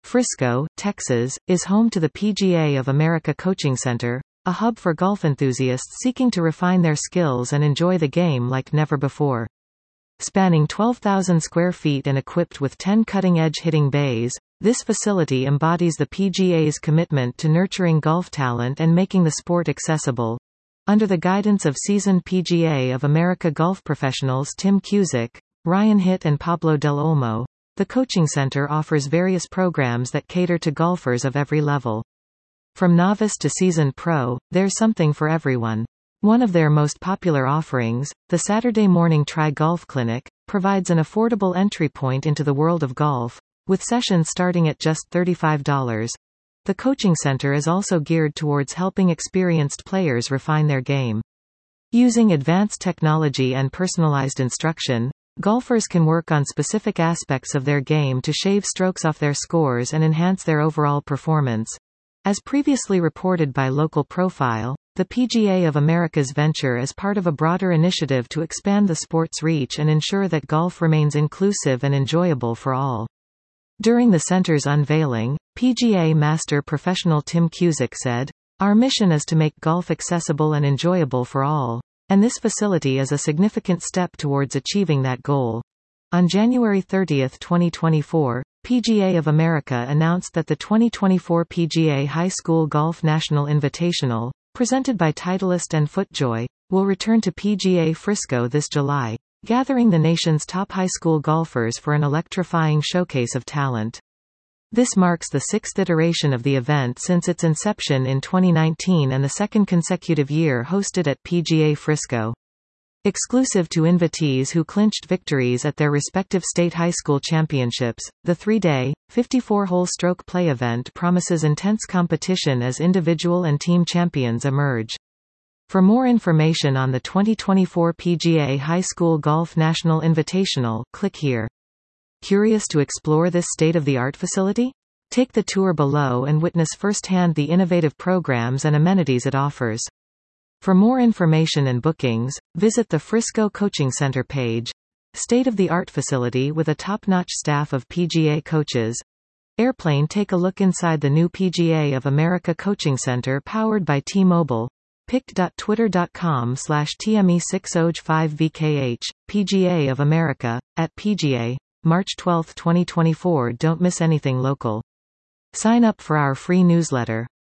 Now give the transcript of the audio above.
Frisco, Texas, is home to the PGA of America Coaching Center, a hub for golf enthusiasts seeking to refine their skills and enjoy the game like never before. Spanning 12,000 square feet and equipped with 10 cutting-edge hitting bays, this facility embodies the PGA's commitment to nurturing golf talent and making the sport accessible. Under the guidance of seasoned PGA of America golf professionals Tim Cusick, Ryan Hitt and Pablo Del Olmo, the coaching center offers various programs that cater to golfers of every level. From novice to seasoned pro, there's something for everyone. One of their most popular offerings, the Saturday Morning Try Golf Clinic, provides an affordable entry point into the world of golf, with sessions starting at just $35. The coaching center is also geared towards helping experienced players refine their game. Using advanced technology and personalized instruction, golfers can work on specific aspects of their game to shave strokes off their scores and enhance their overall performance. As previously reported by Local Profile, the PGA of America's venture is part of a broader initiative to expand the sport's reach and ensure that golf remains inclusive and enjoyable for all. During the center's unveiling, PGA Master Professional Tim Cusick said, "Our mission is to make golf accessible and enjoyable for all, and this facility is a significant step towards achieving that goal." On January 30, 2024, PGA of America announced that the 2024 PGA High School Golf National Invitational, presented by Titleist and FootJoy, will return to PGA Frisco this July, gathering the nation's top high school golfers for an electrifying showcase of talent. This marks the sixth iteration of the event since its inception in 2019 and the second consecutive year hosted at PGA Frisco. Exclusive to invitees who clinched victories at their respective state high school championships, the three-day, 54-hole stroke play event promises intense competition as individual and team champions emerge. For more information on the 2024 PGA High School Golf National Invitational, click here. Curious to explore this state-of-the-art facility? Take the tour below and witness firsthand the innovative programs and amenities it offers. For more information and bookings, visit the Frisco Coaching Center page. State-of-the-art facility with a top-notch staff of PGA coaches. Airplane. Take a look inside the new PGA of America Coaching Center powered by T-Mobile. pic.twitter.com/TME6OJ5VKH, PGA of America, at PGA, March 12, 2024. Don't miss anything local. Sign up for our free newsletter.